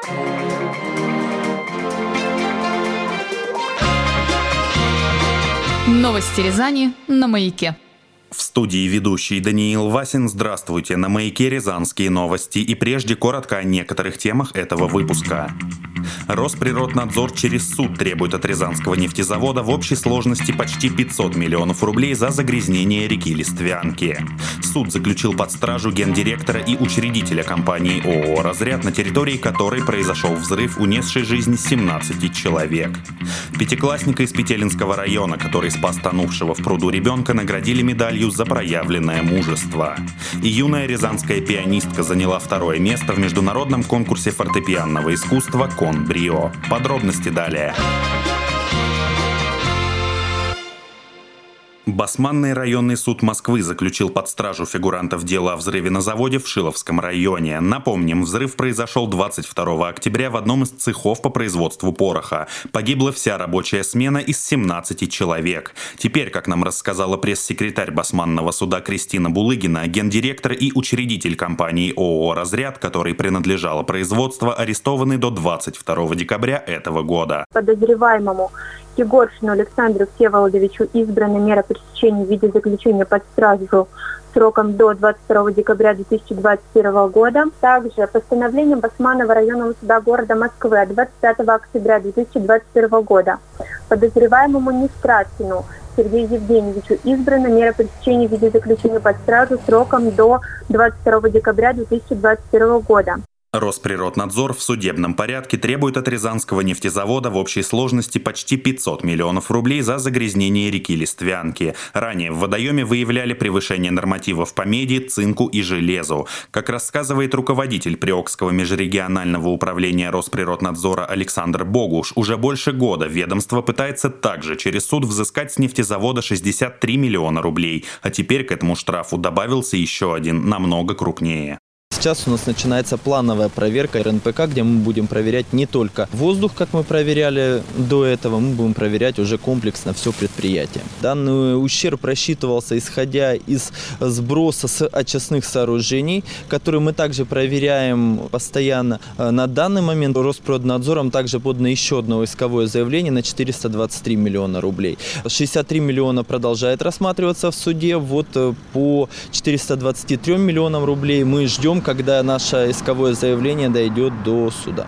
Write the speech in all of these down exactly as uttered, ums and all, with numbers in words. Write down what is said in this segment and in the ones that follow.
Новости Рязани на Маяке. В студии ведущий Даниил Васин. Здравствуйте. На Маяке рязанские новости. И прежде коротко о некоторых темах этого выпуска. Росприроднадзор через суд требует от Рязанского нефтезавода в общей сложности почти пятьсот миллионов рублей за загрязнение реки Листвянки. Суд заключил под стражу гендиректора и учредителя компании ООО «Разряд», на территории которой произошел взрыв, унесший жизнь семнадцати человек. Пятиклассника из Петелинского района, который спас тонувшего в пруду ребенка, наградили медалью за проявленное мужество. И юная рязанская пианистка заняла второе место в международном конкурсе фортепианного искусства «Кон Брио». Подробности далее. Басманный районный суд Москвы заключил под стражу фигурантов дела о взрыве на заводе в Шиловском районе. Напомним, взрыв произошел двадцать второго октября в одном из цехов по производству пороха. Погибла вся рабочая смена из семнадцати человек. Теперь, как нам рассказала пресс-секретарь Басманного суда Кристина Булыгина, гендиректор и учредитель компании ООО «Разряд», которой принадлежало производство, арестованы до двадцать второго декабря этого года. Подозреваемому Егоршину Александру Всеволодовичу избрана мера пресечения в виде заключения под стражу сроком до двадцать второго декабря две тысячи двадцать первого года. Также постановлением Басманного районного суда города Москвы от двадцать пятого октября две тысячи двадцать первого года подозреваемому Нестратину Сергею Евгеньевичу избрана мера пресечения в виде заключения под стражу сроком до двадцать второго декабря две тысячи двадцать первого года. Росприроднадзор в судебном порядке требует от Рязанского нефтезавода в общей сложности почти пятьсот миллионов рублей за загрязнение реки Листвянки. Ранее в водоеме выявляли превышение нормативов по меди, цинку и железу. Как рассказывает руководитель Приокского межрегионального управления Росприроднадзора Александр Богуш, уже больше года ведомство пытается также через суд взыскать с нефтезавода шестьдесят три миллиона рублей, а теперь к этому штрафу добавился еще один, намного крупнее. Сейчас у нас начинается плановая проверка эр эн пэ ка, где мы будем проверять не только воздух, как мы проверяли до этого, мы будем проверять уже комплексно все предприятие. Данный ущерб рассчитывался исходя из сброса с очистных сооружений, которые мы также проверяем постоянно. На данный момент Росприроднадзором также подано еще одно исковое заявление на четыреста двадцать три миллиона рублей. шестьдесят три миллиона продолжает рассматриваться в суде. Вот по четырёмстам двадцати трём миллионам рублей мы ждем, когда наше исковое заявление дойдет до суда.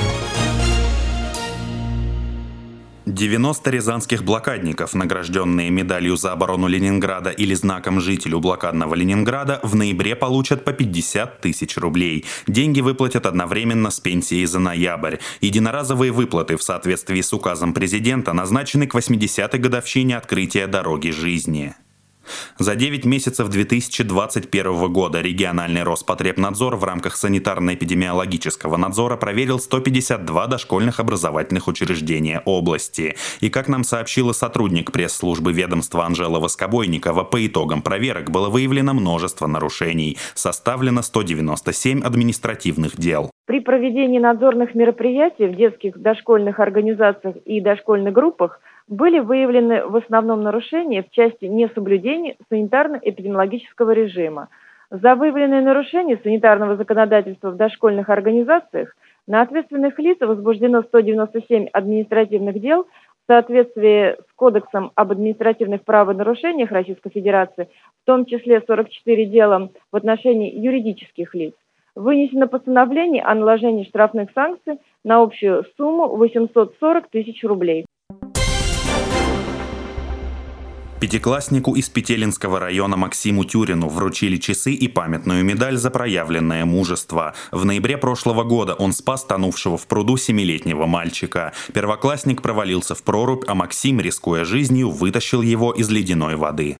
девяносто рязанских блокадников, награжденные медалью за оборону Ленинграда или знаком жителю блокадного Ленинграда, в ноябре получат по пятьдесят тысяч рублей. Деньги выплатят одновременно с пенсией за ноябрь. Единоразовые выплаты в соответствии с указом президента назначены к восьмидесятой годовщине открытия дороги жизни. За девять месяцев две тысячи двадцать первого года региональный Роспотребнадзор в рамках санитарно-эпидемиологического надзора проверил сто пятьдесят два дошкольных образовательных учреждения области. И, как нам сообщила сотрудник пресс-службы ведомства Анжела Воскобойникова, по итогам проверок было выявлено множество нарушений. Составлено сто девяносто семь административных дел. При проведении надзорных мероприятий в детских дошкольных организациях и дошкольных группах были выявлены в основном нарушения в части несоблюдения санитарно-эпидемиологического режима. За выявленные нарушения санитарного законодательства в дошкольных организациях на ответственных лиц возбуждено сто девяносто семь административных дел в соответствии с Кодексом об административных правонарушениях Российской Федерации, в том числе сорок четыре дела в отношении юридических лиц. Вынесено постановление о наложении штрафных санкций на общую сумму восемьсот сорок тысяч рублей. Пятикласснику из Петелинского района Максиму Тюрину вручили часы и памятную медаль за проявленное мужество. В ноябре прошлого года он спас тонувшего в пруду семилетнего мальчика. Первоклассник провалился в прорубь, а Максим, рискуя жизнью, вытащил его из ледяной воды.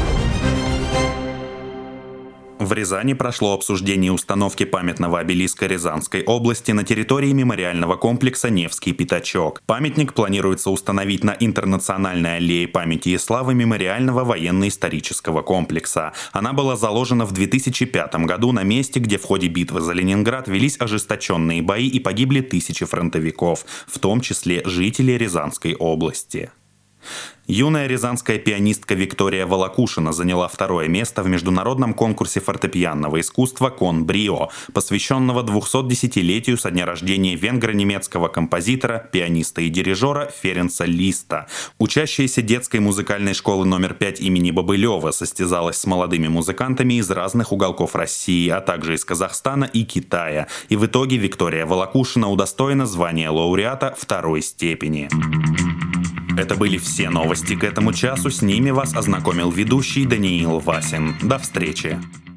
В Рязани прошло обсуждение установки памятного обелиска Рязанской области на территории мемориального комплекса «Невский пятачок». Памятник планируется установить на Интернациональной аллее памяти и славы мемориального военно-исторического комплекса. Она была заложена в две тысячи пятом году на месте, где в ходе битвы за Ленинград велись ожесточенные бои и погибли тысячи фронтовиков, в том числе жители Рязанской области. Юная рязанская пианистка Виктория Волокушина заняла второе место в международном конкурсе фортепианного искусства «Кон Брио», посвященного двухсотдесятилетию со дня рождения венгро-немецкого композитора, пианиста и дирижера Ференца Листа. Учащаяся детской музыкальной школы номер пять имени Бобылева состязалась с молодыми музыкантами из разных уголков России, а также из Казахстана и Китая. И в итоге Виктория Волокушина удостоена звания лауреата второй степени. Это были все новости к этому часу. С ними вас ознакомил ведущий Даниил Васин. До встречи!